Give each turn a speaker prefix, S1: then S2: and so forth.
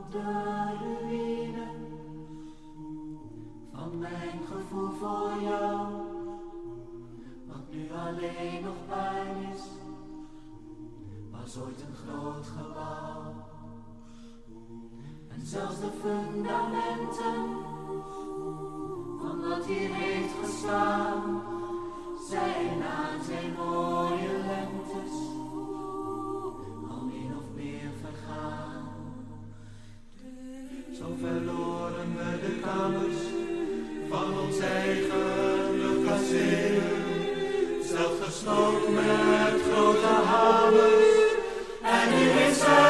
S1: de ruïne van mijn gevoel voor jou, wat nu alleen nog pijn is, was ooit een groot gebouw. En zelfs de fundamenten van wat hier heeft gestaan, zijn na 2 mooie lentes al min of meer vergaan. Zo verloren we de kamers van ons eigen kasteel, zelf gesloten met grote hamers, en nu is er